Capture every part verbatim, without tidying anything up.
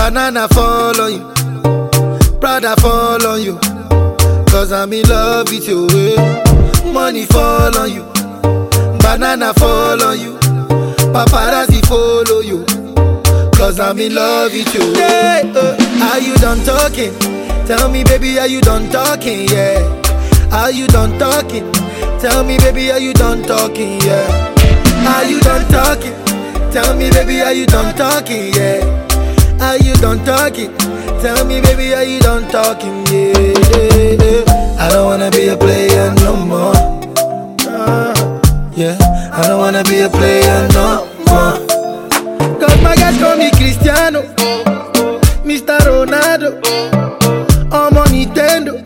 Banana fall on you, Prada fall on you, cause I'm in love with you. Money fall on you, banana fall on you, paparazzi follow you, cause I'm in love with you. Yeah, uh, are you done talking? Tell me baby, are you done talking? Yeah, are you done talking? Tell me baby, are you done talking? Yeah, are you done talking? Tell me baby, are you done talking? Yeah, are you done talking? Tell me baby, are you done talking? Yeah, yeah, yeah. I don't wanna be a player no more. Uh, yeah, I don't wanna be a player no more. Cause my guys call me Cristiano, Mister Ronaldo, I'm on Nintendo.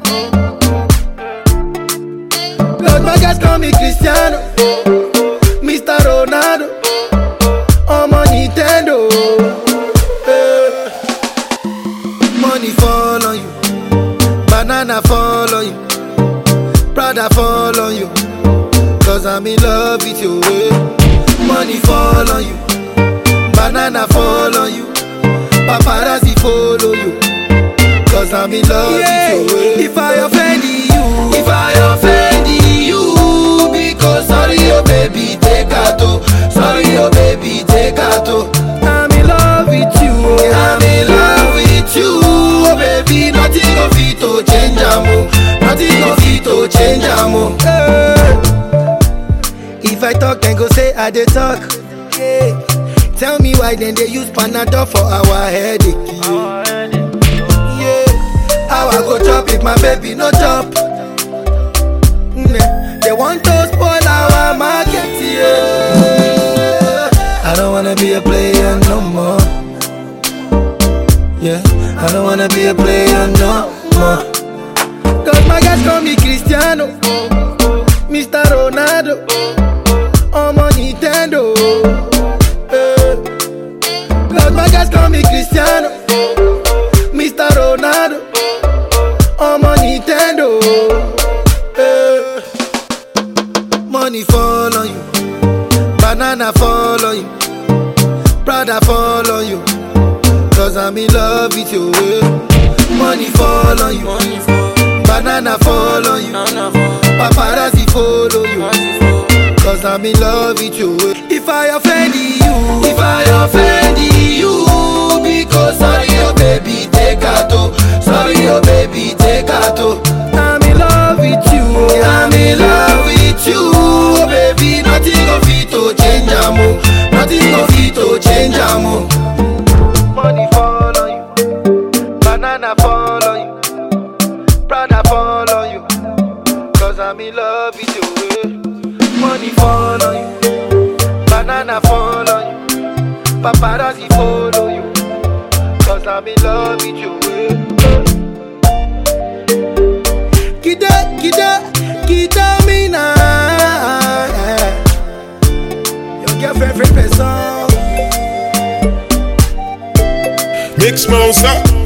Cause my guys call me Cristiano, Mister Ronaldo, I'm on Nintendo. uh, Money fall on you, banana fall on you, Prada fall on you, cause I'm in love with you. Money fall on you, banana fall on you, paparazzi follow you, cause I'm in love yeah. with you. If I offend you, if I offend you, because sorry oh baby, take a toe. Sorry oh baby, take a toe. I'm in love with you, I'm in love with you, oh baby. Nothing of it to change amo, nothing of it to change amo. Hey. If I talk then go say I dey talk. Yeah. Tell me why then they use Panadol for our headache. Yeah. Yeah. How I go chop if my baby no chop? Mm. They want to spoil our market. Yeah. I don't wanna be a player no more. Yeah, I don't wanna be a player no more. Cause my guys call me Cristiano, Mister Ronaldo, I'm on Nintendo. uh, Cause my guys call me Cristiano, Mister Ronaldo, I'm on Nintendo. uh, Money fall on you, banana fall on you, Prada fall on you, cause I'm in love with you. Money fall on you, banana fall on you, paparazzi follow you, cause I'm in love with you. If I offend you, if I offend you, because sorry oh baby, take a toe. Sorry oh baby, take a toe. I'm in love with you, I'm in love with you, oh baby. Nothing of it to change amo, nothing of it to change amo. Money fall on you, banana fall on you, Prada fall on you, cause I'm in love with you. Money fall on you, banana fall on you, paparazzi follow you, cause I'm in love with you. Kida, kida, kida me now. Your girlfriend, friend, person. Mix Mouse up.